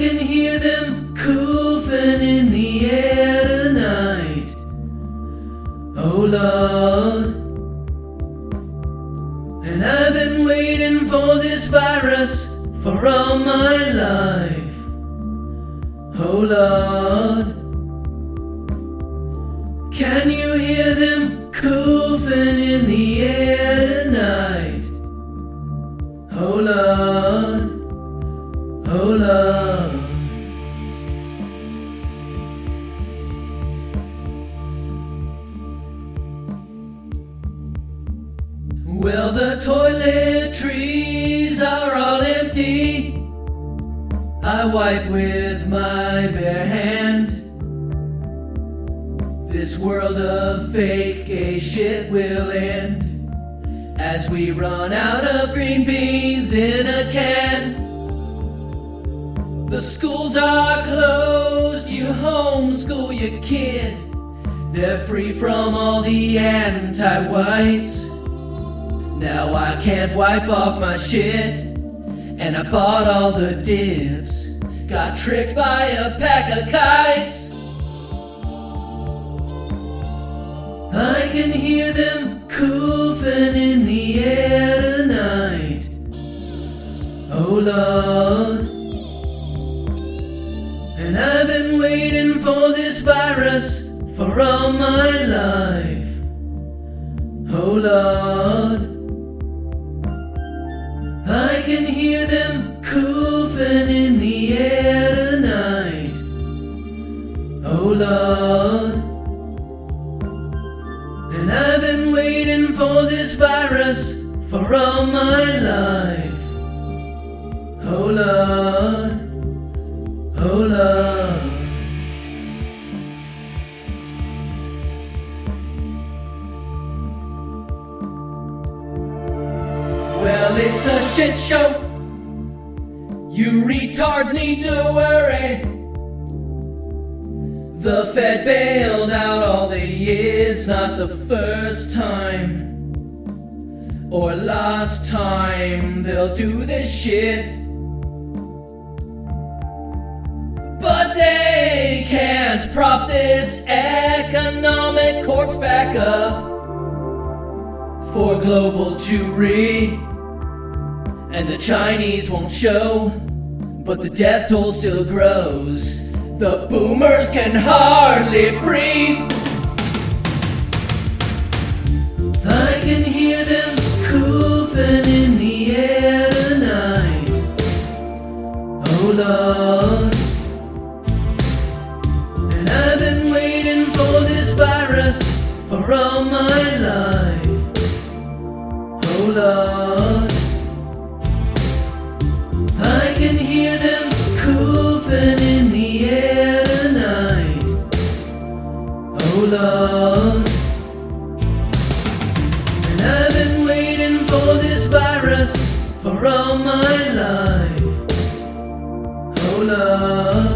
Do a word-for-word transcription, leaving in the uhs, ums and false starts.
can hear them coughing in the air tonight. Oh Lord. And I've been waiting for this virus for all my life. Oh Lord. Can you hear them coughing in the air tonight? Oh Lord. Oh Lord. Well, the toiletries are all empty. I wipe with my bare hand. This world of fake gay shit will end as we run out of green beans in a can. The schools are closed, you homeschool your kid. They're free from all the anti-whites. Now I can't wipe off my shit, and I bought all the dips. Got tricked by a pack of kites. I can hear them coughing in the air tonight. Oh Lord. And I've been waiting for this virus for all my life. Oh Lord. I can hear them coughing in the air tonight. Oh Lord. And I've been waiting for this virus for all my life. Oh Lord. Oh Lord. Well, it's a shit show. You retards need to worry. The Fed bailed out all the yids, not the first time or last time they'll do this shit. But they can't prop this economic corpse back up for global Jewry. And the Chinese won't show, but the death toll still grows. The boomers can hardly breathe. I can hear them coughing in the air tonight. Oh Lord. And I've been waiting for this virus for all my life. Oh Lord. I can hear them coughing in the air tonight. Oh Lord. And I've been waiting for this virus for all my life. Oh Lord.